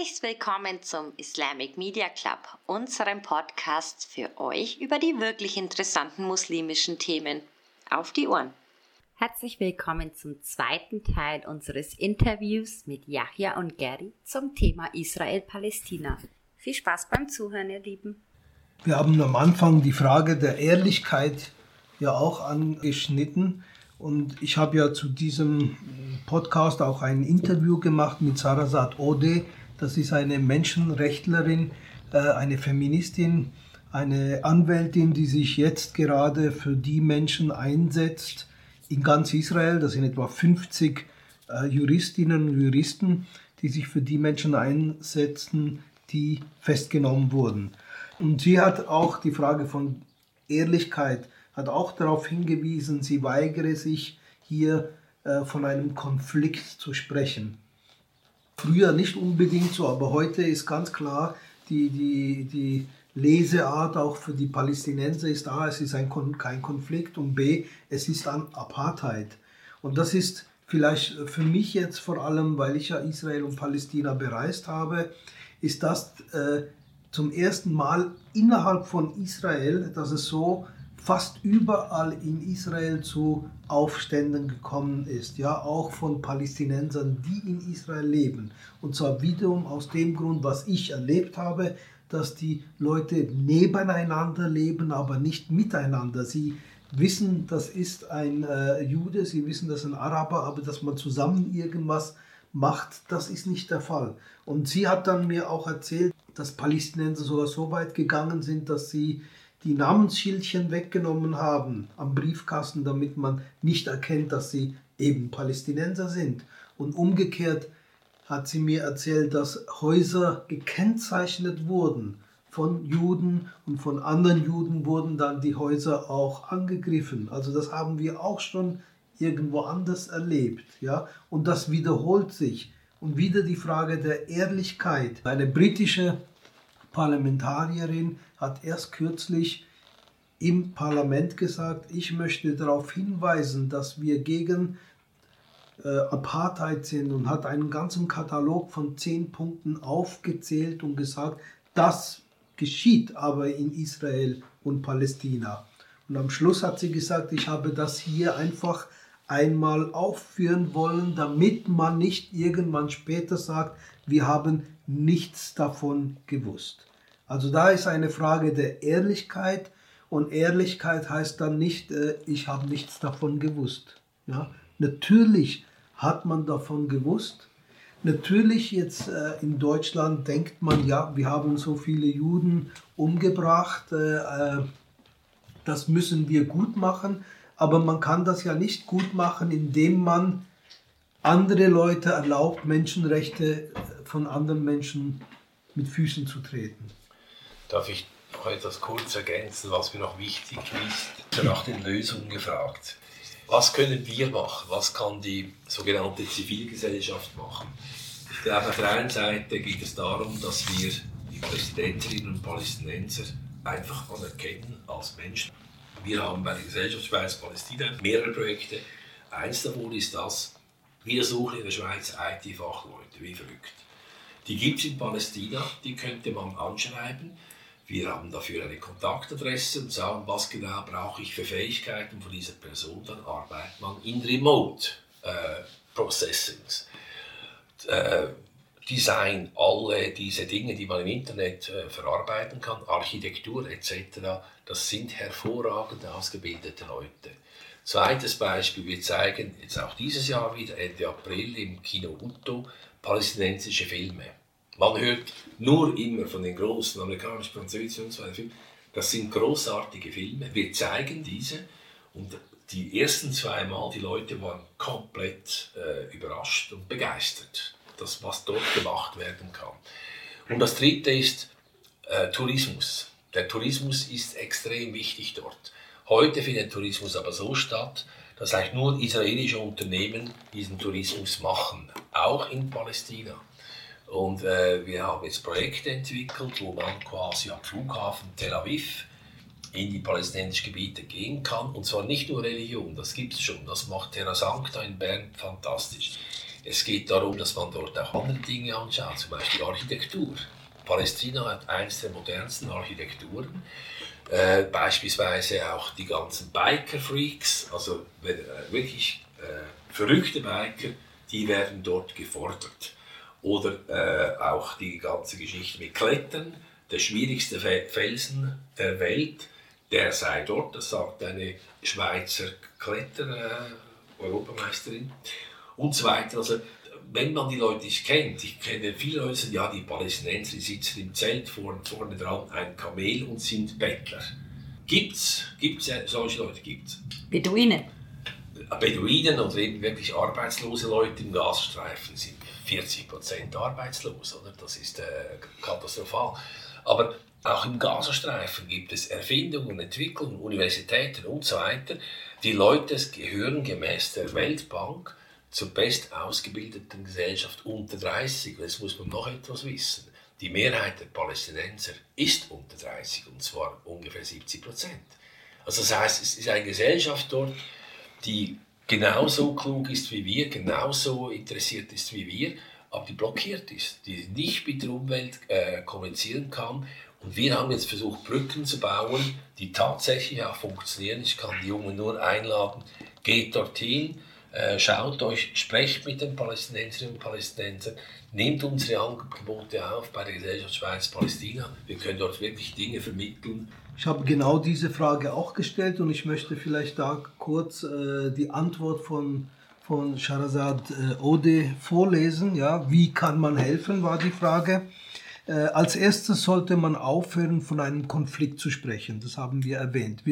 Herzlich willkommen zum Islamic Media Club, unserem Podcast für euch über die wirklich interessanten muslimischen Themen. Auf die Ohren! Herzlich willkommen zum zweiten Teil unseres Interviews mit Yahya und Gary zum Thema Israel-Palästina. Viel Spaß beim Zuhören, ihr Lieben! Wir haben am Anfang die Frage der Ehrlichkeit ja auch angeschnitten. Und ich habe ja zu diesem Podcast auch ein Interview gemacht mit Sarasat Ode. Das ist eine Menschenrechtlerin, eine Feministin, eine Anwältin, die sich jetzt gerade für die Menschen einsetzt in ganz Israel. Das sind etwa 50 Juristinnen und Juristen, die sich für die Menschen einsetzen, die festgenommen wurden. Und sie hat auch die Frage von Ehrlichkeit hat auch darauf hingewiesen, sie weigere sich hier von einem Konflikt zu sprechen. Früher nicht unbedingt so, aber heute ist ganz klar, die Leseart auch für die Palästinenser ist A, es ist kein Konflikt und B, es ist ein Apartheid. Und das ist vielleicht für mich jetzt vor allem, weil ich ja Israel und Palästina bereist habe, ist das zum ersten Mal innerhalb von Israel, dass es so fast überall in Israel zu Aufständen gekommen ist, ja, auch von Palästinensern, die in Israel leben. Und zwar wiederum aus dem Grund, was ich erlebt habe, dass die Leute nebeneinander leben, aber nicht miteinander. Sie wissen, das ist ein Jude, sie wissen, das ist ein Araber, aber dass man zusammen irgendwas macht, das ist nicht der Fall. Und sie hat dann mir auch erzählt, dass Palästinenser sogar so weit gegangen sind, dass sie die Namensschildchen weggenommen haben am Briefkasten, damit man nicht erkennt, dass sie eben Palästinenser sind. Und umgekehrt hat sie mir erzählt, dass Häuser gekennzeichnet wurden von Juden und von anderen Juden wurden dann die Häuser auch angegriffen. Also das haben wir auch schon irgendwo anders erlebt. Ja? Und das wiederholt sich. Und wieder die Frage der Ehrlichkeit. Eine britische Parlamentarierin hat erst kürzlich im Parlament gesagt, ich möchte darauf hinweisen, dass wir gegen Apartheid sind und hat einen ganzen Katalog von 10 Punkten aufgezählt und gesagt, das geschieht aber in Israel und Palästina. Und am Schluss hat sie gesagt, ich habe das hier einfach einmal aufführen wollen, damit man nicht irgendwann später sagt, wir haben nichts davon gewusst. Also da ist eine Frage der Ehrlichkeit und Ehrlichkeit heißt dann nicht, ich habe nichts davon gewusst. Ja? Natürlich hat man davon gewusst. Natürlich jetzt in Deutschland denkt man, ja, wir haben so viele Juden umgebracht, das müssen wir gut machen, aber man kann das ja nicht gut machen, indem man andere Leute erlaubt, Menschenrechte von anderen Menschen mit Füßen zu treten. Darf ich noch etwas kurz ergänzen, was mir noch wichtig ist? Nach den Lösungen gefragt. Was können wir machen? Was kann die sogenannte Zivilgesellschaft machen? Ich glaube, auf der einen Seite geht es darum, dass wir die Palästinenserinnen und Palästinenser einfach anerkennen als Menschen. Wir haben bei der Gesellschaftsschweiz Palästina mehrere Projekte. Eins davon ist das, wir suchen in der Schweiz IT-Fachleute, wie verrückt. Die gibt es in Palästina, die könnte man anschreiben. Wir haben dafür eine Kontaktadresse und sagen, was genau brauche ich für Fähigkeiten von dieser Person. Dann arbeitet man in Remote Processings. Design, alle diese Dinge, die man im Internet verarbeiten kann, Architektur etc., das sind hervorragend ausgebildete Leute. Zweites Beispiel, wir zeigen jetzt auch dieses Jahr wieder, Ende April im Kino Utto, palästinensische Filme. Man hört nur immer von den großen amerikanischen, französischen und so weiter Filmen. Das sind großartige Filme. Wir zeigen diese und die ersten 2 Mal, die Leute waren komplett überrascht und begeistert, das, was dort gemacht werden kann. Und das Dritte ist Tourismus. Der Tourismus ist extrem wichtig dort. Heute findet Tourismus aber so statt, dass eigentlich nur israelische Unternehmen diesen Tourismus machen, auch in Palästina. Und wir haben jetzt Projekte entwickelt, wo man quasi am Flughafen Tel Aviv in die palästinensischen Gebiete gehen kann. Und zwar nicht nur Religion, das gibt es schon. Das macht Terra Sancta in Bern fantastisch. Es geht darum, dass man dort auch andere Dinge anschaut, zum Beispiel Architektur. Palästina hat eines der modernsten Architekturen. Beispielsweise auch die ganzen Biker-Freaks, also wirklich verrückte Biker, die werden dort gefordert. Oder auch die ganze Geschichte mit Klettern, der schwierigste Felsen der Welt, der sei dort, das sagt eine Schweizer Kletter-Europameisterin und so weiter. Also, wenn man die Leute nicht kennt, ich kenne viele Leute, die sagen, ja, die Palästinenser, die sitzen im Zelt vorne dran, ein Kamel und sind Bettler. Gibt's solche Leute? Gibt's. Beduinen oder eben wirklich arbeitslose Leute im Gazastreifen sind 40% arbeitslos, oder? Das ist katastrophal. Aber auch im Gazastreifen gibt es Erfindungen, Entwicklungen, Universitäten und so weiter. Die Leute gehören gemäß der Weltbank zur best ausgebildeten Gesellschaft unter 30. Jetzt muss man noch etwas wissen. Die Mehrheit der Palästinenser ist unter 30, und zwar ungefähr 70%. Also das heißt, es ist eine Gesellschaft dort, die genauso klug ist wie wir, genauso interessiert ist wie wir, aber die blockiert ist, die nicht mit der Umwelt kommunizieren kann. Und wir haben jetzt versucht, Brücken zu bauen, die tatsächlich auch funktionieren. Ich kann die Jungen nur einladen, geht dorthin, schaut euch, sprecht mit den Palästinenserinnen und Palästinensern, nehmt unsere Angebote auf bei der Gesellschaft Schweiz-Palästina. Wir können dort wirklich Dinge vermitteln. Ich habe genau diese Frage auch gestellt und ich möchte vielleicht da kurz die Antwort von Shahrazad Odeh vorlesen. Ja, wie kann man helfen, war die Frage. Als erstes sollte man aufhören, von einem Konflikt zu sprechen. Das haben wir erwähnt.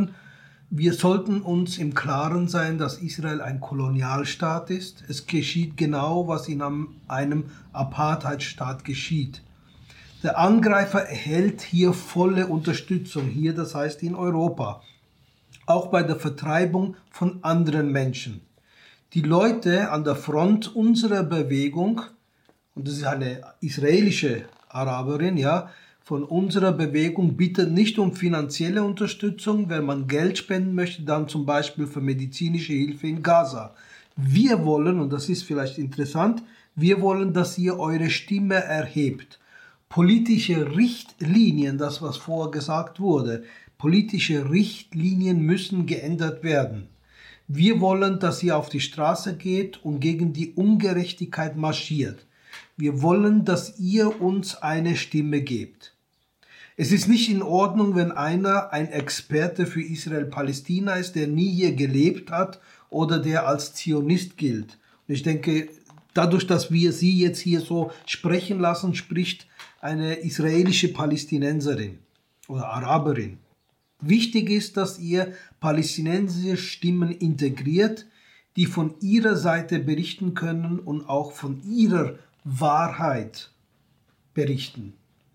Wir sollten uns im Klaren sein, dass Israel ein Kolonialstaat ist. Es geschieht genau, was in einem Apartheidstaat geschieht. Der Angreifer erhält hier volle Unterstützung, hier, das heißt in Europa, auch bei der Vertreibung von anderen Menschen. Die Leute an der Front unserer Bewegung, und das ist eine israelische Araberin, ja, von unserer Bewegung bittet nicht um finanzielle Unterstützung. Wenn man Geld spenden möchte, dann zum Beispiel für medizinische Hilfe in Gaza. Wir wollen, und das ist vielleicht interessant, wir wollen, dass ihr eure Stimme erhebt. Politische Richtlinien, das was vorher gesagt wurde, politische Richtlinien müssen geändert werden. Wir wollen, dass ihr auf die Straße geht und gegen die Ungerechtigkeit marschiert. Wir wollen, dass ihr uns eine Stimme gebt. Es ist nicht in Ordnung, wenn einer ein Experte für Israel-Palästina ist, der nie hier gelebt hat oder der als Zionist gilt. Und ich denke, dadurch, dass wir sie jetzt hier so sprechen lassen, spricht eine israelische Palästinenserin oder Araberin. Wichtig ist, dass ihr palästinensische Stimmen integriert, die von ihrer Seite berichten können und auch von ihrer Wahrheit berichten.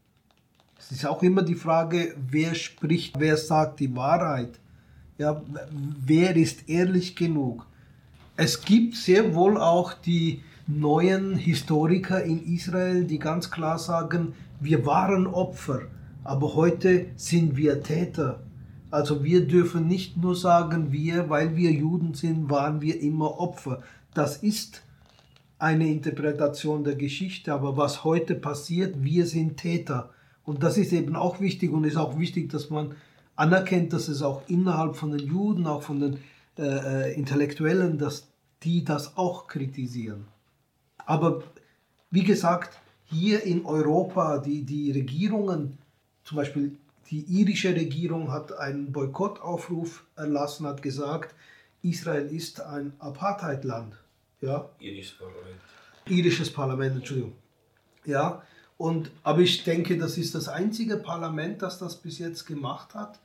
Es ist auch immer die Frage, wer spricht, wer sagt die Wahrheit. Ja, wer ist ehrlich genug? Es gibt sehr wohl auch die neuen Historiker in Israel, die ganz klar sagen, wir waren Opfer, aber heute sind wir Täter. Also wir dürfen nicht nur sagen, weil wir Juden sind, waren wir immer Opfer. Das ist eine Interpretation der Geschichte, aber was heute passiert, wir sind Täter. Und das ist eben auch wichtig und ist auch wichtig, dass man anerkennt, dass es auch innerhalb von den Juden, auch von den Intellektuellen, dass die das auch kritisieren. Aber wie gesagt, hier in Europa, die Regierungen, zum Beispiel die irische Regierung hat einen Boykottaufruf erlassen, hat gesagt, Israel ist ein Apartheidland. Ja? Irisches Parlament, Entschuldigung. Ja, aber ich denke, das ist das einzige Parlament, das das bis jetzt gemacht hat.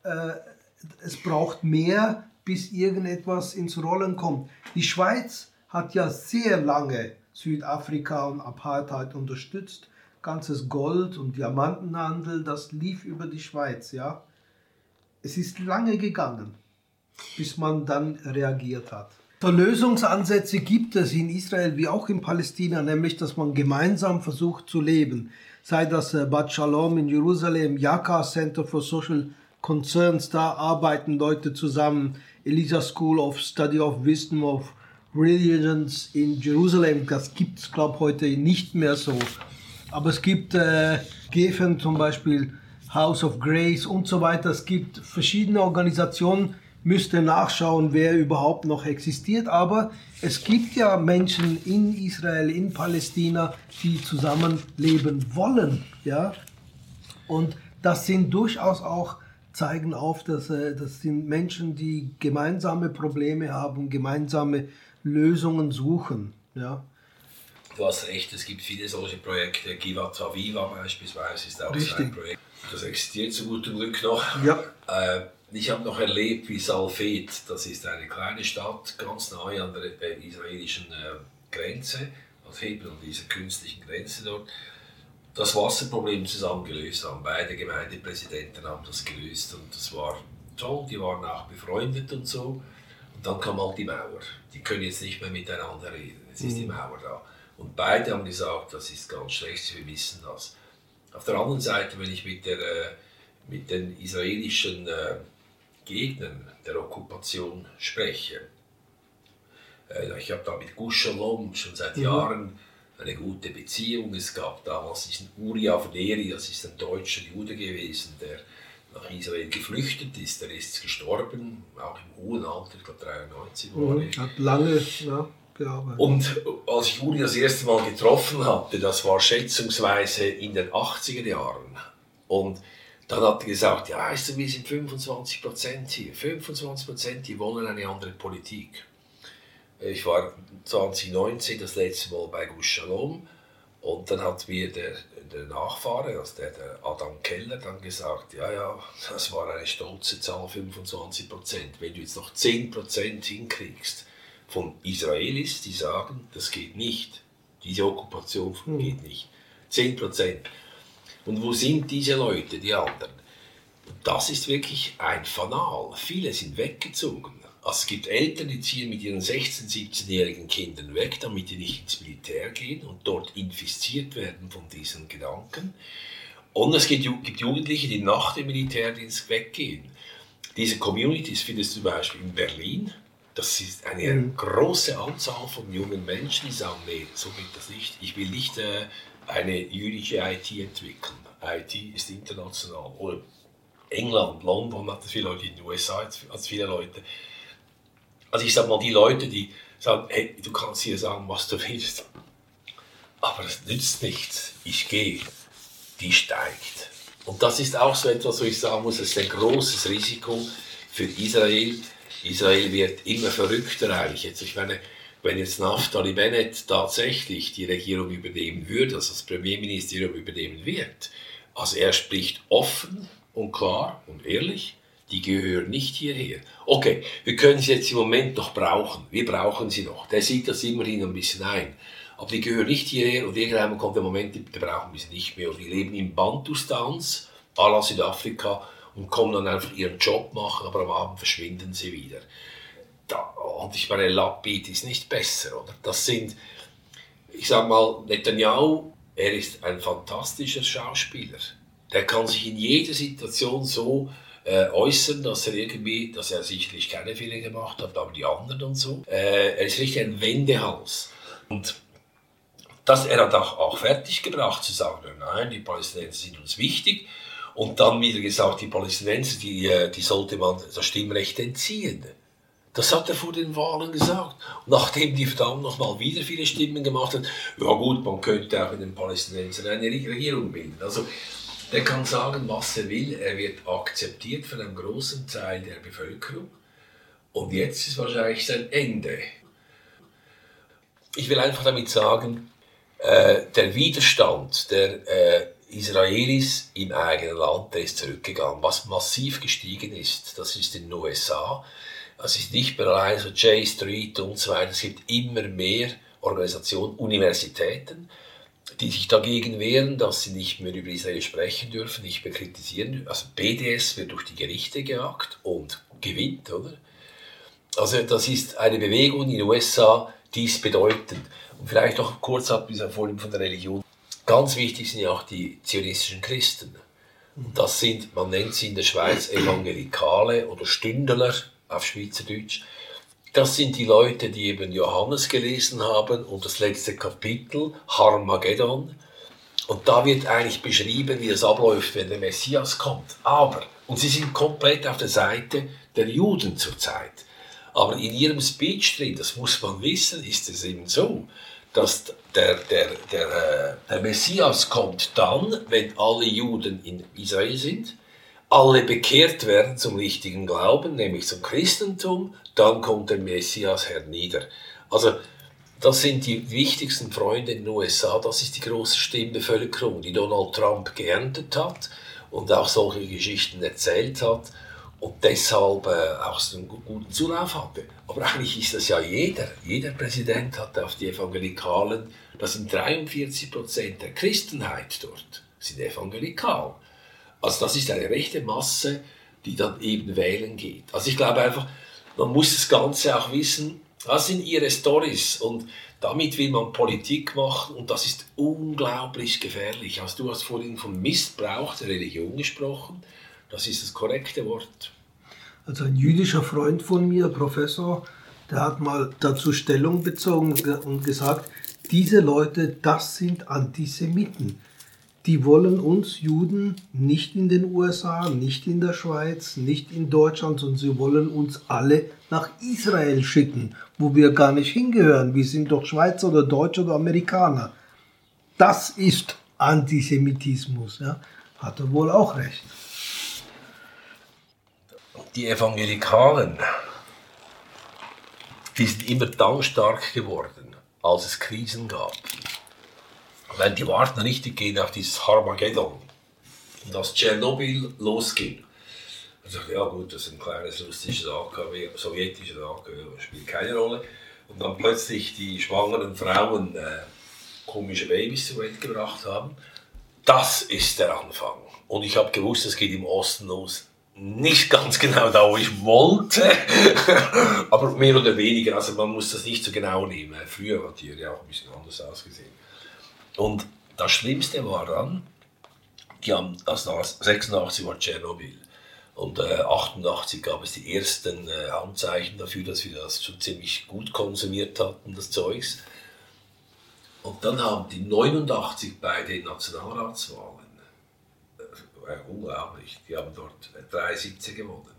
Es braucht mehr, bis irgendetwas ins Rollen kommt. Die Schweiz hat ja sehr lange Südafrika und Apartheid unterstützt. Ganzes Gold- und Diamantenhandel, das lief über die Schweiz. Ja? Es ist lange gegangen, bis man dann reagiert hat. So, Lösungsansätze gibt es in Israel wie auch in Palästina, nämlich dass man gemeinsam versucht zu leben. Sei das Bat Shalom in Jerusalem, Yaka Center for Social Concerns, da arbeiten Leute zusammen, Elisa School of Study of Wisdom of Religions in Jerusalem. Das gibt es, glaube ich, heute nicht mehr so. Aber es gibt Geffen, zum Beispiel House of Grace und so weiter. Es gibt verschiedene Organisationen, müsste nachschauen, wer überhaupt noch existiert. Aber es gibt ja Menschen in Israel, in Palästina, die zusammenleben wollen. Ja? Und das sind durchaus auch, zeigen auf, das sind Menschen, die gemeinsame Probleme haben, gemeinsame Lösungen suchen. Ja? Du hast recht, es gibt viele solche Projekte. Givat Haviva beispielsweise ist auch so ein Projekt. Das existiert zu gutem Glück noch. Ja. Ich habe noch erlebt, wie Salfet, das ist eine kleine Stadt, ganz nahe an der israelischen Grenze, also eben an dieser künstlichen Grenze dort, das Wasserproblem zusammen gelöst haben. Beide Gemeindepräsidenten haben das gelöst und das war toll, die waren auch befreundet und so. Und dann kam halt die Mauer. Die können jetzt nicht mehr miteinander reden, jetzt ist die Mauer da. Und beide haben gesagt, das ist ganz schlecht, wir wissen das. Auf der anderen Seite, wenn ich mit den israelischen Gegnern der Okkupation spreche, ich habe da mit Gush Shalom schon seit Jahren eine gute Beziehung. Es gab damals diesen Uri Avneri, das ist ein deutscher Jude gewesen, der nach Israel geflüchtet ist. Der ist gestorben, auch im hohen Alter, ich glaube 93 war er. Hat lange gearbeitet. Und als ich Uri das erste Mal getroffen hatte, das war schätzungsweise in den 80er Jahren. Und dann hat er gesagt, ja, weißt du, wir sind 25% hier. 25%, die wollen eine andere Politik. Ich war 2019 das letzte Mal bei Gush Shalom und dann hat mir der Nachfahre, also der Adam Keller, dann gesagt, ja, das war eine stolze Zahl, 25%. Wenn du jetzt noch 10% hinkriegst von Israelis, die sagen, das geht nicht, diese Okkupation geht nicht. 10%. Und wo sind diese Leute, die anderen? Das ist wirklich ein Fanal. Viele sind weggezogen. Also es gibt Eltern, die ziehen mit ihren 16-, 17-jährigen Kindern weg, damit die nicht ins Militär gehen und dort infiziert werden von diesen Gedanken. Und es gibt Jugendliche, die nach dem Militärdienst weggehen. Diese Communities findest du zum Beispiel in Berlin. Das ist eine große Anzahl von jungen Menschen, die sagen, nee, so geht das nicht. Ich will nicht eine jüdische IT entwickeln. IT ist international. Oder England, London hat es viele Leute, in den USA hat es viele Leute. Also ich sage mal, die Leute, die sagen, hey, du kannst hier sagen, was du willst, aber es nützt nichts, ich gehe, die steigt. Und das ist auch so etwas, wo ich sagen muss, es ist ein großes Risiko für Israel. Israel wird immer verrückter eigentlich. Jetzt, ich meine, wenn jetzt Naftali Bennett tatsächlich die Regierung übernehmen würde, also das Premierministerium übernehmen wird, also er spricht offen und klar und ehrlich, die gehören nicht hierher. Okay, wir können sie jetzt im Moment noch brauchen. Wir brauchen sie noch. Der sieht das immerhin ein bisschen ein. Aber die gehören nicht hierher und irgendwann kommt der Moment, da brauchen wir sie nicht mehr. Und die leben in Bantustans, à la Südafrika, und kommen dann einfach ihren Job machen, aber am Abend verschwinden sie wieder. Und ich meine, Lapid ist nicht besser, oder? Das sind, ich sag mal, Netanyahu, er ist ein fantastischer Schauspieler. Der kann sich in jeder Situation so äußern, dass er sicherlich keine Fehler gemacht hat, aber die anderen und so. Er ist richtig ein Wendehals. Und er hat auch fertiggebracht zu sagen, nein, die Palästinenser sind uns wichtig. Und dann wieder gesagt, die Palästinenser, die sollte man das Stimmrecht entziehen. Das hat er vor den Wahlen gesagt. Und nachdem die verdammt nochmal wieder viele Stimmen gemacht hat, ja gut, man könnte auch in den Palästinensern eine Regierung bilden. Also der kann sagen, was er will. Er wird akzeptiert von einem großen Teil der Bevölkerung. Und jetzt ist wahrscheinlich sein Ende. Ich will einfach damit sagen, der Widerstand der Israelis im eigenen Land, der ist zurückgegangen. Was massiv gestiegen ist, das ist in den USA. Es ist nicht mehr allein so J Street und so weiter. Es gibt immer mehr Organisationen, Universitäten, die sich dagegen wehren, dass sie nicht mehr über Israel sprechen dürfen, nicht mehr kritisieren dürfen. Also BDS wird durch die Gerichte gejagt und gewinnt, oder? Also das ist eine Bewegung in den USA, die ist bedeutend. Und vielleicht noch kurz ab dieser Vorliebe von der Religion. Ganz wichtig sind ja auch die zionistischen Christen. Und das sind, man nennt sie in der Schweiz Evangelikale oder Stündler auf Schweizerdeutsch. Das sind die Leute, die eben Johannes gelesen haben und das letzte Kapitel, Harmageddon. Und da wird eigentlich beschrieben, wie es abläuft, wenn der Messias kommt. Und sie sind komplett auf der Seite der Juden zurzeit. Aber in ihrem Speech drin, das muss man wissen, ist es eben so, dass der Messias kommt dann, wenn alle Juden in Israel sind, alle bekehrt werden zum richtigen Glauben, nämlich zum Christentum, dann kommt der Messias hernieder. Also das sind die wichtigsten Freunde in den USA, das ist die große Stimmbevölkerung, die Donald Trump geerntet hat und auch solche Geschichten erzählt hat und deshalb auch so einen guten Zulauf hatte. Aber eigentlich ist das ja jeder Präsident hat auf die Evangelikalen, das sind 43% der Christenheit dort, sind evangelikal. Also das ist eine rechte Masse, die dann eben wählen geht. Also ich glaube einfach, man muss das Ganze auch wissen, das sind ihre Storys und damit will man Politik machen und das ist unglaublich gefährlich. Also du hast vorhin von Missbrauch der Religion gesprochen, das ist das korrekte Wort. Also ein jüdischer Freund von mir, Professor, der hat mal dazu Stellung bezogen und gesagt, diese Leute, das sind Antisemiten. Die wollen uns Juden nicht in den USA, nicht in der Schweiz, nicht in Deutschland, sondern sie wollen uns alle nach Israel schicken, wo wir gar nicht hingehören. Wir sind doch Schweizer oder Deutsche oder Amerikaner. Das ist Antisemitismus. Ja? Hat er wohl auch recht. Die Evangelikalen, die sind immer dann stark geworden, als es Krisen gab. Wenn die warten richtig gehen auf dieses Harmageddon und als Tschernobyl losging. Dann sagt ja gut, das ist ein kleines russisches AKW, sowjetisches AKW, spielt keine Rolle. Und dann plötzlich die schwangeren Frauen komische Babys zur Welt gebracht haben. Das ist der Anfang. Und ich habe gewusst, es geht im Osten los. Nicht ganz genau da, wo ich wollte, aber mehr oder weniger. Also man muss das nicht so genau nehmen. Früher hat die ja auch ein bisschen anders ausgesehen. Und das Schlimmste war dann, also 86 war Tschernobyl und 88 gab es die ersten Anzeichen dafür, dass wir das schon ziemlich gut konsumiert hatten, das Zeugs. Und dann haben die 89 bei den Nationalratswahlen, unglaublich, die haben dort 3 Sitze gewonnen.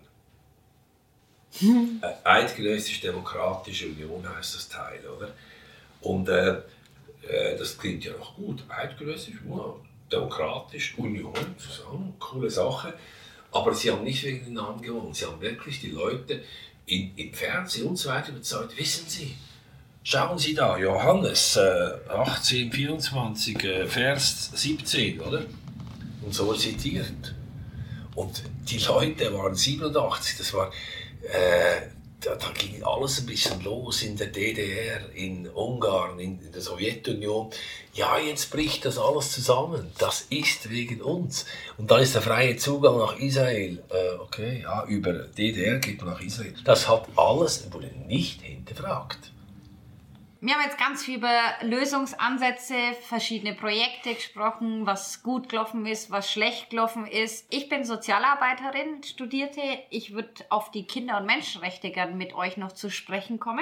Eidgenössische Demokratische Union heißt das Teil, oder? Und das klingt ja noch gut, eidgenössisch, demokratisch, Union, zusammen, coole Sache. Aber sie haben nicht wegen den Namen gewonnen, sie haben wirklich die Leute im Fernsehen und so weiter überzeugt. Wissen Sie, schauen Sie da, Johannes 18, 24, Vers 17, oder? Und so zitiert. Und die Leute waren 87, das war... Da ging alles ein bisschen los in der DDR, in Ungarn, in der Sowjetunion. Ja, jetzt bricht das alles zusammen. Das ist wegen uns. Und dann ist der freie Zugang nach Israel. Okay, ja, über DDR geht man nach Israel. Das hat alles, wurde nicht hinterfragt. Wir haben jetzt ganz viel über Lösungsansätze, verschiedene Projekte gesprochen, was gut gelaufen ist, was schlecht gelaufen ist. Ich bin Sozialarbeiterin, Studierte. Ich würde auf die Kinder- und Menschenrechte gerne mit euch noch zu sprechen kommen,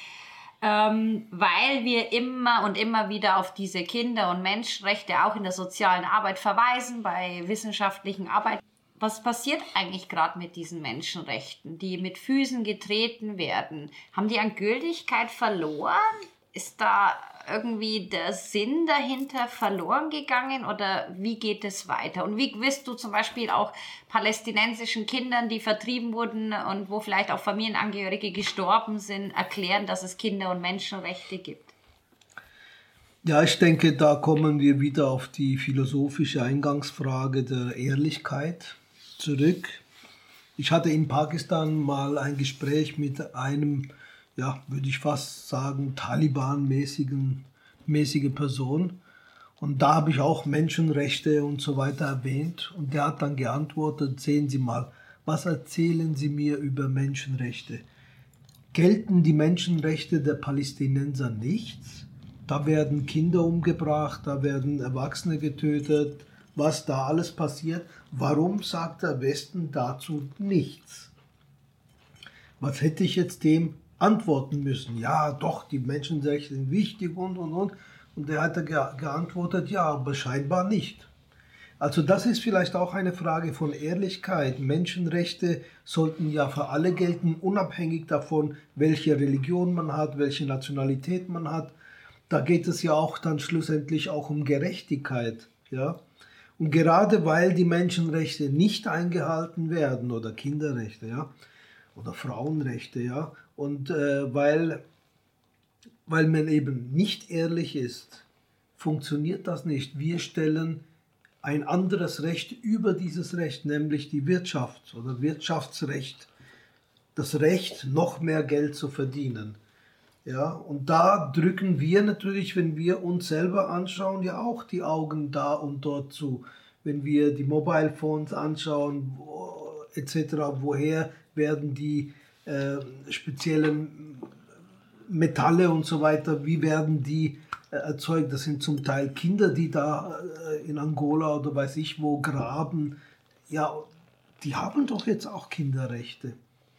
weil wir immer und immer wieder auf diese Kinder- und Menschenrechte auch in der sozialen Arbeit verweisen, bei wissenschaftlichen Arbeit. Was passiert eigentlich gerade mit diesen Menschenrechten, die mit Füßen getreten werden? Haben die an Gültigkeit verloren? Ist da irgendwie der Sinn dahinter verloren gegangen oder wie geht es weiter? Und wie wirst du zum Beispiel auch palästinensischen Kindern, die vertrieben wurden und wo vielleicht auch Familienangehörige gestorben sind, erklären, dass es Kinder- und Menschenrechte gibt? Ja, ich denke, da kommen wir wieder auf die philosophische Eingangsfrage der Ehrlichkeit zurück. Ich hatte in Pakistan mal ein Gespräch mit einem, ja, würde ich fast sagen, Taliban-mäßige Person. Und da habe ich auch Menschenrechte und so weiter erwähnt. Und der hat dann geantwortet, sehen Sie mal, was erzählen Sie mir über Menschenrechte? Gelten die Menschenrechte der Palästinenser nichts? Da werden Kinder umgebracht, da werden Erwachsene getötet, was da alles passiert. Warum sagt der Westen dazu nichts? Was hätte ich jetzt dem antworten müssen. Ja, doch, die Menschenrechte sind wichtig und. Und der hat geantwortet, ja, aber scheinbar nicht. Also das ist vielleicht auch eine Frage von Ehrlichkeit. Menschenrechte sollten ja für alle gelten, unabhängig davon, welche Religion man hat, welche Nationalität man hat. Da geht es ja auch dann schlussendlich auch um Gerechtigkeit. Ja? Und gerade weil die Menschenrechte nicht eingehalten werden, oder Kinderrechte, ja, oder Frauenrechte, ja, und weil man eben nicht ehrlich ist, funktioniert das nicht. Wir stellen ein anderes Recht über dieses Recht, nämlich die Wirtschaft oder Wirtschaftsrecht, das Recht, noch mehr Geld zu verdienen. Ja, und da drücken wir natürlich, wenn wir uns selber anschauen, ja auch die Augen da und dort zu. Wenn wir die Mobile Phones anschauen, etc., woher werden die speziellen Metalle und so weiter, wie werden die erzeugt? Das sind zum Teil Kinder, die da in Angola oder weiß ich wo graben. Ja, die haben doch jetzt auch Kinderrechte.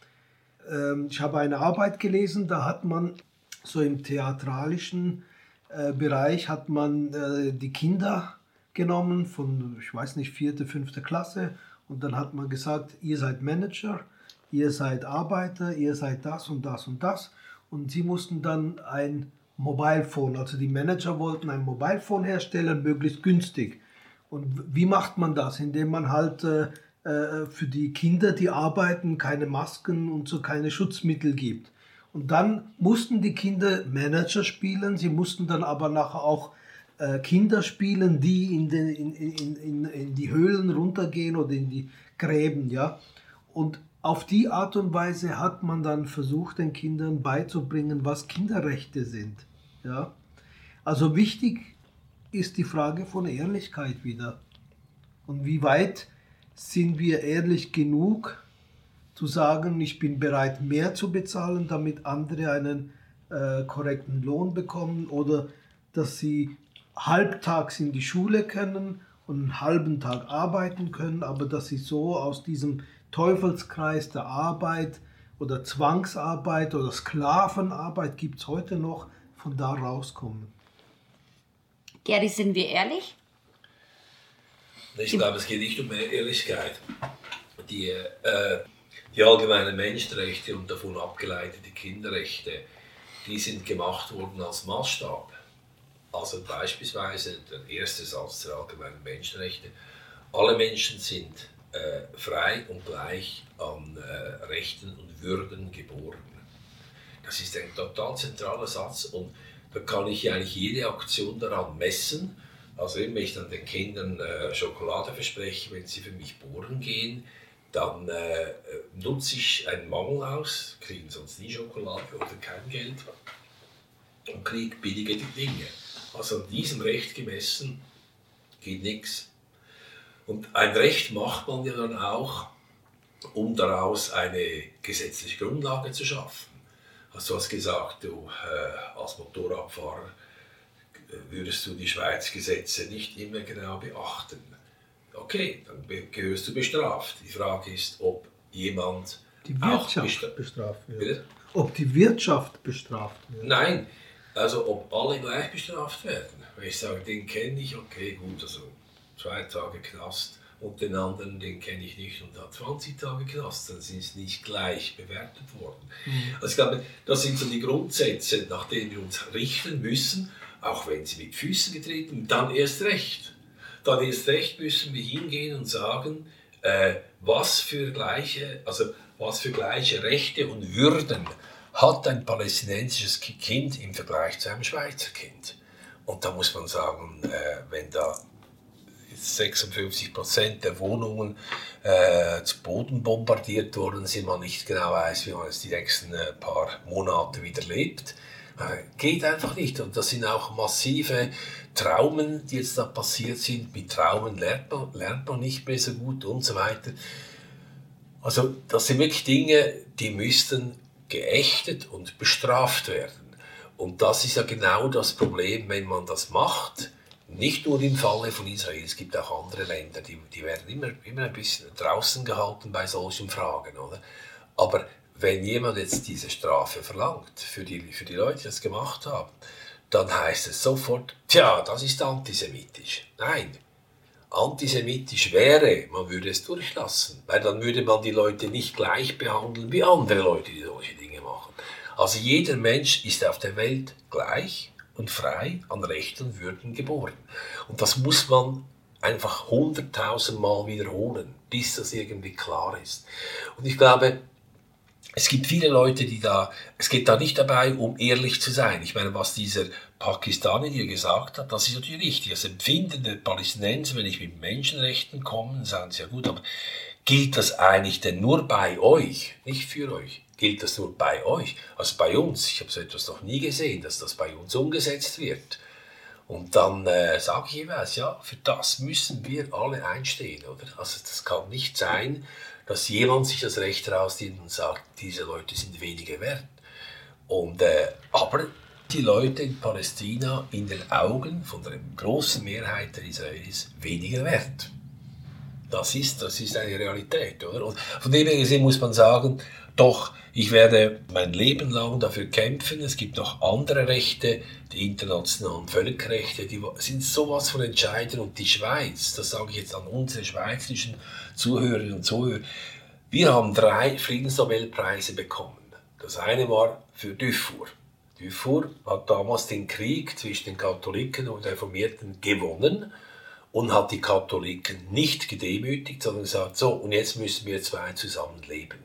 Ich habe eine Arbeit gelesen, da hat man so im theatralischen Bereich hat man die Kinder genommen von, ich weiß nicht, 4., 5. Klasse und dann hat man gesagt, ihr seid Manager, ihr seid Arbeiter, ihr seid das und das und das und sie mussten dann ein Mobilephone, also die Manager wollten ein Mobilephone herstellen, möglichst günstig. Und wie macht man das? Indem man halt für die Kinder, die arbeiten, keine Masken und so keine Schutzmittel gibt. Und dann mussten die Kinder Manager spielen, sie mussten dann aber nachher auch Kinder spielen, die in die Höhlen runtergehen oder in die Gräben. Ja? Und auf die Art und Weise hat man dann versucht, den Kindern beizubringen, was Kinderrechte sind. Ja? Also wichtig ist die Frage von Ehrlichkeit wieder. Und wie weit sind wir ehrlich genug, zu sagen, ich bin bereit, mehr zu bezahlen, damit andere einen korrekten Lohn bekommen oder dass sie halbtags in die Schule können und einen halben Tag arbeiten können, aber dass sie so aus diesem Teufelskreis der Arbeit oder Zwangsarbeit oder Sklavenarbeit, gibt es heute noch, von da rauskommen. Geri, sind wir ehrlich? Ich glaube, es geht nicht um Ehrlichkeit. Die allgemeinen Menschenrechte und davon abgeleitete Kinderrechte, die sind gemacht worden als Maßstab. Also beispielsweise der erste Satz der allgemeinen Menschenrechte: Alle Menschen sind frei und gleich an Rechten und Würden geboren. Das ist ein total zentraler Satz und da kann ich eigentlich jede Aktion daran messen. Also wenn ich dann den Kindern Schokolade verspreche, wenn sie für mich bohren gehen, dann nutze ich einen Mangel aus, kriegen sonst nie Schokolade oder kein Geld und kriege billige Dinge. Also an diesem Recht gemessen geht nichts. Und ein Recht macht man ja dann auch, um daraus eine gesetzliche Grundlage zu schaffen. Also du hast gesagt, du als Motorradfahrer würdest du die Schweizer Gesetze nicht immer genau beachten. Okay, dann gehörst du bestraft. Die Frage ist, ob jemand die Wirtschaft bestraft wird. Ob die Wirtschaft bestraft wird. Nein, also ob alle gleich bestraft werden. Wenn ich sage, den kenne ich, okay, gut, also 2 Tage Knast und den anderen, den kenne ich nicht und hat 20 Tage Knast, dann sind sie nicht gleich bewertet worden. Also ich glaube, das sind so die Grundsätze, nach denen wir uns richten müssen, auch wenn sie mit Füßen getreten, dann erst recht. Dann erst recht müssen wir hingehen und sagen, was für gleiche Rechte und Würden hat ein palästinensisches Kind im Vergleich zu einem Schweizer Kind. Und da muss man sagen, wenn da 56% der Wohnungen zu Boden bombardiert worden sind, man nicht genau weiß, wie man es die nächsten paar Monate wieder lebt, geht einfach nicht. Und das sind auch massive Traumen, die jetzt da passiert sind. Mit Traumen lernt man nicht mehr so gut und so weiter. Also das sind wirklich Dinge, die müssten geächtet und bestraft werden. Und das ist ja genau das Problem, wenn man das macht. Nicht nur im Falle von Israel, es gibt auch andere Länder, die werden immer ein bisschen draußen gehalten bei solchen Fragen. Oder? Aber wenn jemand jetzt diese Strafe verlangt für die Leute, die das gemacht haben, dann heißt es sofort, tja, das ist antisemitisch. Nein, antisemitisch wäre, man würde es durchlassen, weil dann würde man die Leute nicht gleich behandeln wie andere Leute, die solche Dinge machen. Also jeder Mensch ist auf der Welt gleich und frei an Recht und Würden geboren. Und das muss man einfach 100.000 Mal wiederholen, bis das irgendwie klar ist. Und ich glaube, es gibt viele Leute, es geht da nicht dabei, um ehrlich zu sein. Ich meine, was dieser Pakistani dir gesagt hat, das ist natürlich richtig. Das Empfinden der Palästinenser, wenn ich mit Menschenrechten komme, sagen sie ja gut, aber gilt das eigentlich denn nur bei euch, nicht für euch? Gilt das nur bei euch? Also bei uns. Ich habe so etwas noch nie gesehen, dass das bei uns umgesetzt wird. Und dann sage ich jeweils, ja, für das müssen wir alle einstehen, oder? Also das kann nicht sein, dass jemand sich das Recht rausnimmt und sagt, diese Leute sind weniger wert. Aber die Leute in Palästina in den Augen von der großen Mehrheit der Israelis weniger wert. Das ist eine Realität, oder? Und von dem her gesehen muss man sagen, doch, ich werde mein Leben lang dafür kämpfen. Es gibt noch andere Rechte, die internationalen Völkerrechte, die sind sowas von entscheidend. Und die Schweiz, das sage ich jetzt an unsere schweizerischen Zuhörerinnen und Zuhörer, wir haben 3 Friedensnobelpreise bekommen. Das eine war für Dufour. Dufour hat damals den Krieg zwischen den Katholiken und Reformierten gewonnen und hat die Katholiken nicht gedemütigt, sondern gesagt, so, und jetzt müssen wir 2 zusammenleben.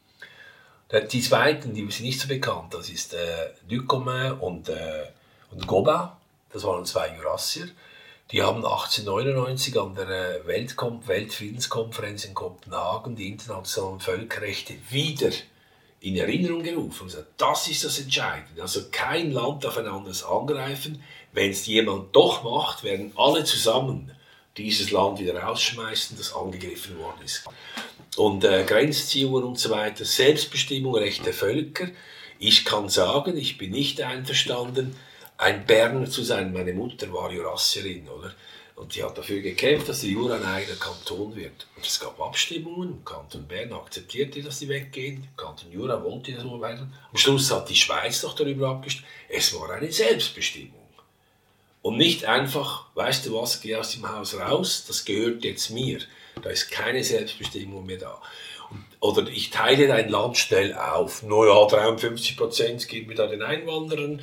Die zweiten, die sind nicht so bekannt, das ist Ducomin und Gobain, das waren 2 Jurassier. Die haben 1899 an der Weltfriedenskonferenz in Kopenhagen die internationalen Völkerrechte wieder in Erinnerung gerufen und gesagt, das ist das Entscheidende. Also kein Land darf ein anderes angreifen. Wenn es jemand doch macht, werden alle zusammen dieses Land wieder rausschmeißen, das angegriffen worden ist. Und Grenzziehungen und so weiter, Selbstbestimmung, Recht der Völker. Ich kann sagen, ich bin nicht einverstanden, ein Berner zu sein. Meine Mutter war Jurassierin, oder? Und die hat dafür gekämpft, dass der Jura ein eigener Kanton wird. Und es gab Abstimmungen, im Kanton Bern akzeptierte, dass die weggehen, im Kanton Jura wollte das so weiter. Am Schluss hat die Schweiz noch darüber abgestimmt. Es war eine Selbstbestimmung. Und nicht einfach, weißt du was, geh aus dem Haus raus, das gehört jetzt mir. Da ist keine Selbstbestimmung mehr da. Oder ich teile dein Land schnell auf. Naja, 53% geben wir da den Einwanderern,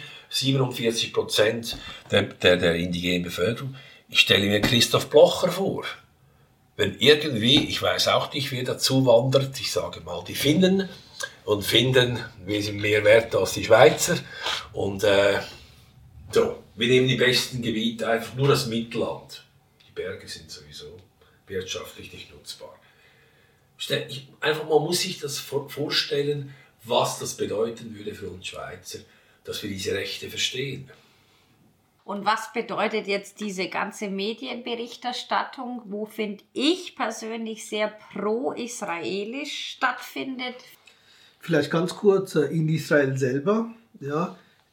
47% der indigenen Bevölkerung. Ich stelle mir Christoph Blocher vor. Wenn irgendwie, ich weiß auch nicht, wer dazu wandert, ich sage mal die Finnen, und Finnen, wir sind mehr wert als die Schweizer. Und so, wir nehmen die besten Gebiete, einfach nur das Mittelland. Die Berge sind sowieso wirtschaftlich nicht nutzbar. Man muss sich das vorstellen, was das bedeuten würde für uns Schweizer, dass wir diese Rechte verstehen. Und was bedeutet jetzt diese ganze Medienberichterstattung, wo, finde ich persönlich, sehr pro-israelisch stattfindet? Vielleicht ganz kurz in Israel selber. Ja,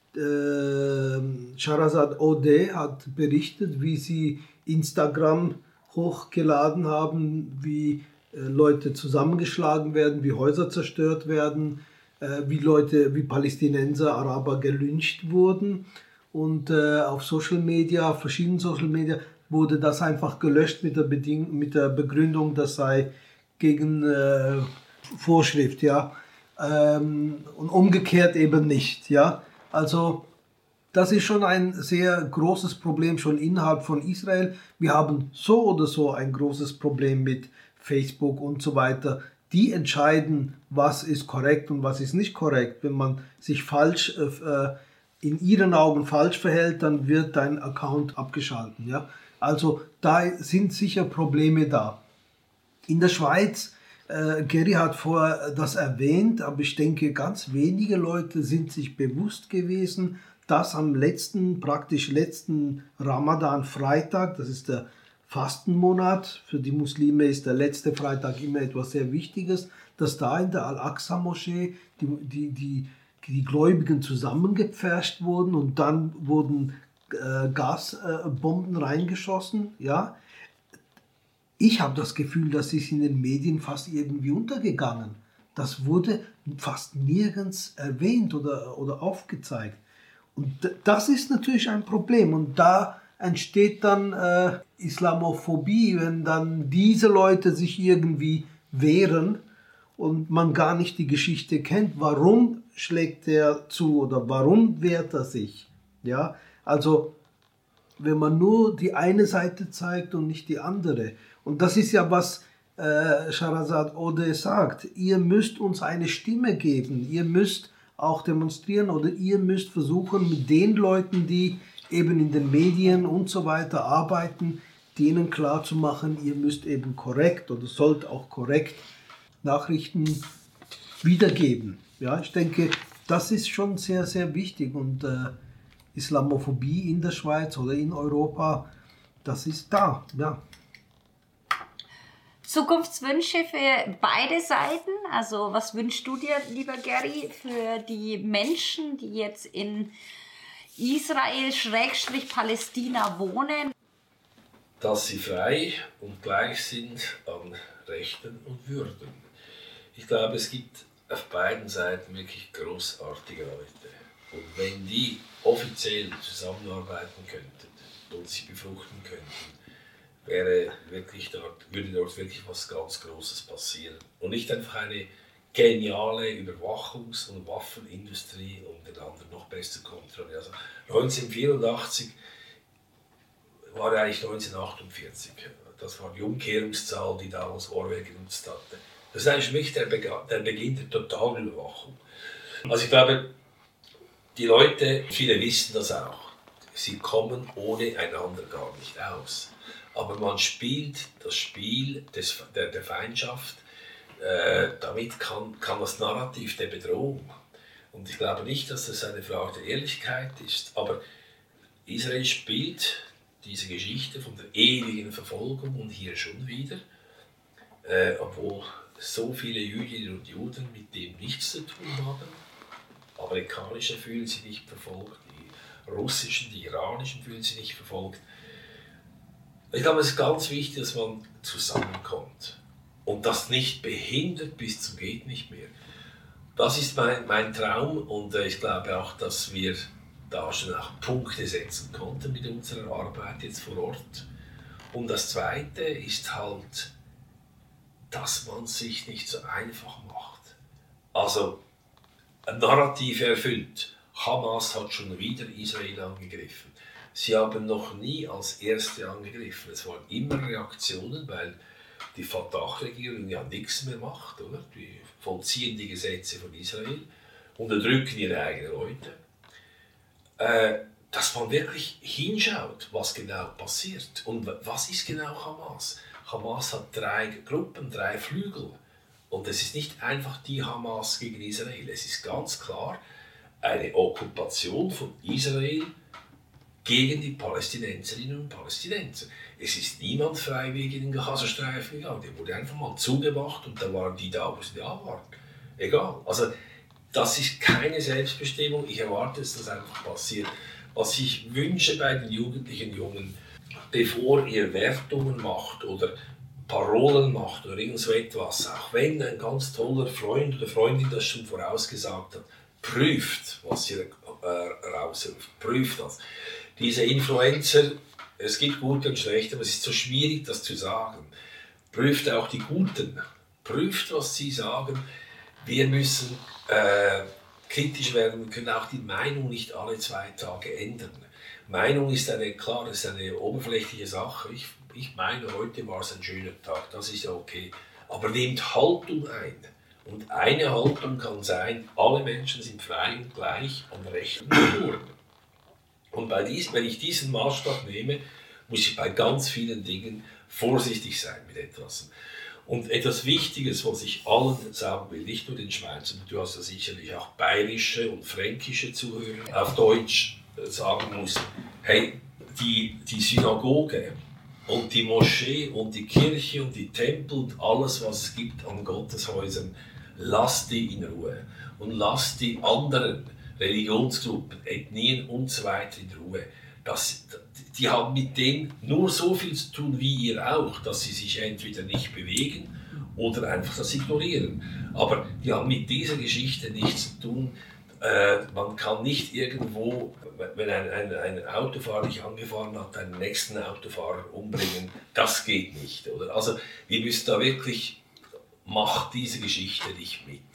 Shahrazad Odeh hat berichtet, wie sie Instagram hochgeladen haben, wie Leute zusammengeschlagen werden, wie Häuser zerstört werden, wie Palästinenser, Araber gelyncht wurden. Und auf Social Media, verschiedenen Social Media, wurde das einfach gelöscht mit der Begründung, das sei gegen Vorschrift, ja. Und umgekehrt eben nicht, ja. Also das ist schon ein sehr großes Problem schon innerhalb von Israel. Wir haben so oder so ein großes Problem mit Facebook und so weiter. Die entscheiden, was ist korrekt und was ist nicht korrekt. Wenn man sich in ihren Augen falsch verhält, dann wird dein Account abgeschaltet. Ja? Also da sind sicher Probleme da. In der Schweiz, Gary hat vorher das erwähnt, aber ich denke, ganz wenige Leute sind sich bewusst gewesen, dass am letzten Ramadan-Freitag, das ist der Fastenmonat, für die Muslime ist der letzte Freitag immer etwas sehr Wichtiges, dass da in der Al-Aqsa-Moschee die Gläubigen zusammengepfercht wurden und dann wurden Gasbomben reingeschossen. Ja? Ich habe das Gefühl, das ist in den Medien fast irgendwie untergegangen. das wurde fast nirgends erwähnt oder aufgezeigt. Und das ist natürlich ein Problem. Und da entsteht dann Islamophobie, wenn dann diese Leute sich irgendwie wehren und man gar nicht die Geschichte kennt. Warum schlägt er zu oder warum wehrt er sich? Ja, also wenn man nur die eine Seite zeigt und nicht die andere. Und das ist ja, was Shahrazad Odeh sagt. Ihr müsst uns eine Stimme geben. Ihr müsst auch demonstrieren oder ihr müsst versuchen, mit den Leuten, die eben in den Medien und so weiter arbeiten, denen klarzumachen, ihr müsst eben korrekt oder sollt auch korrekt Nachrichten wiedergeben. Ja, ich denke, das ist schon sehr, sehr wichtig. Und Islamophobie in der Schweiz oder in Europa, das ist da, ja. Zukunftswünsche für beide Seiten? Also was wünschst du dir, lieber Gary, für die Menschen, die jetzt in Israel/Palästina wohnen? Dass sie frei und gleich sind an Rechten und Würden. Ich glaube, es gibt auf beiden Seiten wirklich großartige Leute. Und wenn die offiziell zusammenarbeiten könnten und sich befruchten könnten, würde dort wirklich was ganz Großes passieren. Und nicht einfach eine geniale Überwachungs- und Waffenindustrie, um den anderen noch besser zu kontrollieren. Also 1984 war eigentlich 1948. Das war die Umkehrungszahl, die damals Orwell genutzt hatte. Das ist eigentlich für mich der Beginn der totalen Überwachung. Also ich glaube, die Leute, viele wissen das auch, sie kommen ohne einander gar nicht aus. Aber man spielt das Spiel der Feindschaft, damit kann das Narrativ der Bedrohung. Und ich glaube nicht, dass das eine Frage der Ehrlichkeit ist, aber Israel spielt diese Geschichte von der ewigen Verfolgung und hier schon wieder, obwohl so viele Jüdinnen und Juden mit dem nichts zu tun haben. Amerikanische fühlen sich nicht verfolgt, die russischen, die iranischen fühlen sich nicht verfolgt. Ich glaube, es ist ganz wichtig, dass man zusammenkommt und das nicht behindert bis zum geht nicht mehr. Das ist mein Traum und ich glaube auch, dass wir da schon auch Punkte setzen konnten mit unserer Arbeit jetzt vor Ort. Und das Zweite ist halt, dass man sich nicht so einfach macht. Also ein Narrativ erfüllt. Hamas hat schon wieder Israel angegriffen. Sie haben noch nie als Erste angegriffen. Es waren immer Reaktionen, weil die Fatah-Regierung ja nichts mehr macht. Oder? Die vollziehen die Gesetze von Israel, unterdrücken ihre eigenen Leute. Dass man wirklich hinschaut, was genau passiert. Und was ist genau Hamas? Hamas hat 3 Gruppen, 3 Flügel. Und es ist nicht einfach die Hamas gegen Israel. Es ist ganz klar eine Okkupation von Israel gegen die Palästinenserinnen und Palästinenser. Es ist niemand freiwillig in den Gazastreifen gegangen. Der wurde einfach mal zugemacht und da waren die da, wo sie da waren. Egal. Also das ist keine Selbstbestimmung. Ich erwarte, dass das einfach passiert. Was ich wünsche bei den jugendlichen Jungen, bevor ihr Wertungen macht oder Parolen macht oder irgend so etwas, auch wenn ein ganz toller Freund oder Freundin das schon vorausgesagt hat, prüft, was ihr rausruft. Prüft das. Diese Influencer, es gibt gute und schlechte, aber es ist so schwierig, das zu sagen. Prüft auch die Guten. Prüft, was sie sagen. Wir müssen kritisch werden. Wir können auch die Meinung nicht alle 2 Tage ändern. Meinung ist eine oberflächliche Sache. Ich meine, heute war es ein schöner Tag, das ist ja okay. Aber nehmt Haltung ein. Und eine Haltung kann sein, alle Menschen sind frei und gleich an Rechten und Würden. Und wenn ich diesen Maßstab nehme, muss ich bei ganz vielen Dingen vorsichtig sein mit etwas. Und etwas Wichtiges, was ich allen sagen will, nicht nur den Schweizern, du hast ja sicherlich auch bayerische und fränkische Zuhörer, auf Deutsch sagen muss, hey, die Synagoge und die Moschee und die Kirche und die Tempel und alles, was es gibt an Gotteshäusern, lasst die in Ruhe. Und lasst die anderen Religionsgruppen, Ethnien und so weiter in Ruhe. Die haben mit denen nur so viel zu tun wie ihr auch, dass sie sich entweder nicht bewegen oder einfach das ignorieren. Aber die haben mit dieser Geschichte nichts zu tun. Man kann nicht irgendwo, wenn ein Autofahrer dich angefahren hat, einen nächsten Autofahrer umbringen. Das geht nicht. Oder? Also wir müssen da wirklich, macht diese Geschichte nicht mit.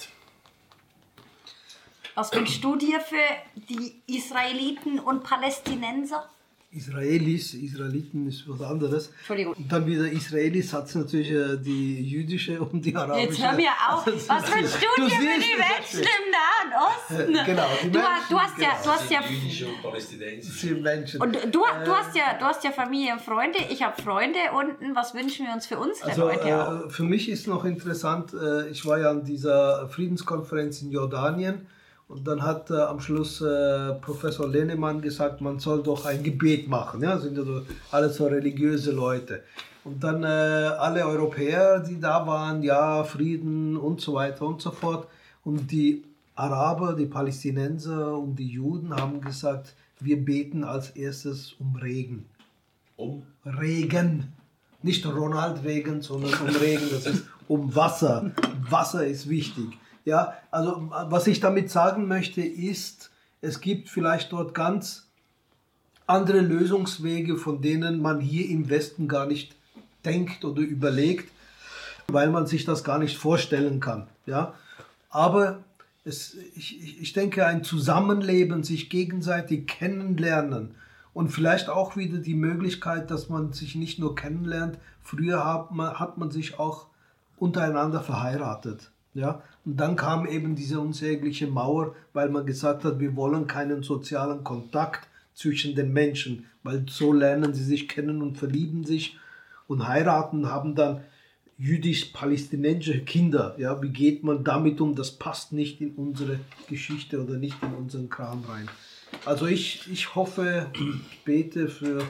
Was wünschst du dir für die Israeliten und Palästinenser? Israeliten ist was anderes. Entschuldigung. Und dann wieder Israelis hat es natürlich die jüdische und die arabische. Jetzt hör mir auf. Was wünschst du dir für die Menschen im Nahen Osten? Genau, du hast ja jüdische und palästinensische Menschen. Und du hast ja Familie und Freunde. Ich habe Freunde unten. Was wünschen wir uns für unsere Leute auch? Für mich ist noch interessant, ich war ja an dieser Friedenskonferenz in Jordanien. Und dann hat am Schluss Professor Lennemann gesagt, man soll doch ein Gebet machen. Ja, sind ja alles so religiöse Leute. Und dann alle Europäer, die da waren, ja, Frieden und so weiter und so fort. Und die Araber, die Palästinenser und die Juden haben gesagt, wir beten als erstes um Regen. Um? Regen. Nicht Ronald Reagan, sondern um Regen. Das ist um Wasser. Wasser ist wichtig. Ja, also was ich damit sagen möchte ist, es gibt vielleicht dort ganz andere Lösungswege, von denen man hier im Westen gar nicht denkt oder überlegt, weil man sich das gar nicht vorstellen kann. Ja, aber ich denke, ein Zusammenleben, sich gegenseitig kennenlernen und vielleicht auch wieder die Möglichkeit, dass man sich nicht nur kennenlernt. Früher hat man sich auch untereinander verheiratet. Ja, und dann kam eben diese unsägliche Mauer, weil man gesagt hat, wir wollen keinen sozialen Kontakt zwischen den Menschen, weil so lernen sie sich kennen und verlieben sich und heiraten, haben dann jüdisch-palästinensische Kinder. Ja, wie geht man damit um? Das passt nicht in unsere Geschichte oder nicht in unseren Kram rein. Also ich hoffe und bete für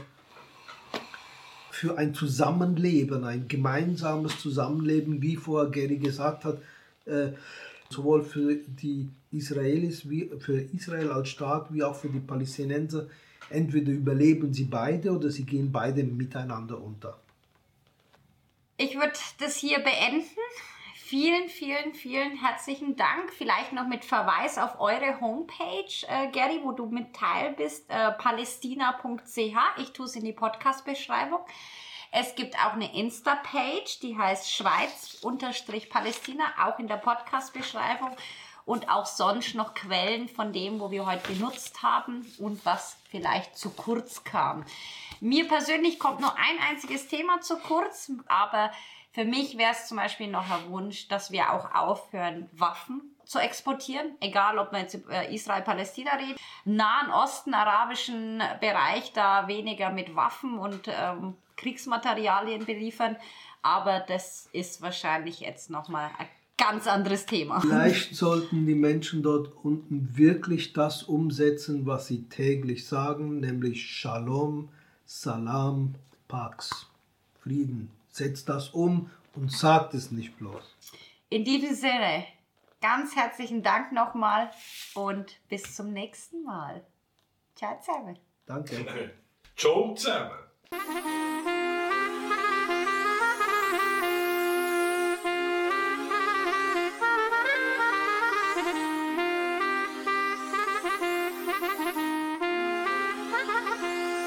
ein Zusammenleben, ein gemeinsames Zusammenleben, wie vorher Gary gesagt hat, sowohl für die Israelis, wie für Israel als Staat, wie auch für die Palästinenser. Entweder überleben sie beide oder sie gehen beide miteinander unter. Ich würde das hier beenden. Vielen, vielen, vielen herzlichen Dank. Vielleicht noch mit Verweis auf eure Homepage, Gary, wo du mit Teil bist, palästina.ch. Ich tue es in die Podcast-Beschreibung. Es gibt auch eine Insta-Page, die heißt Schweiz-Palästina, auch in der Podcast-Beschreibung. Und auch sonst noch Quellen von dem, wo wir heute genutzt haben und was vielleicht zu kurz kam. Mir persönlich kommt nur ein einziges Thema zu kurz, aber für mich wäre es zum Beispiel noch ein Wunsch, dass wir auch aufhören, Waffen zu exportieren, egal ob man jetzt über Israel-Palästina redet, Nahen Osten, arabischen Bereich, da weniger mit Waffen und Kriegsmaterialien beliefern, aber das ist wahrscheinlich jetzt nochmal ein ganz anderes Thema. Vielleicht sollten die Menschen dort unten wirklich das umsetzen, was sie täglich sagen, nämlich Shalom, Salam, Pax, Frieden. Setzt das um und sagt es nicht bloß. In diesem Sinne, ganz herzlichen Dank nochmal und bis zum nächsten Mal. Ciao zusammen. Danke. Ciao zusammen.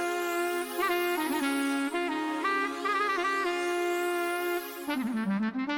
Mm-hmm.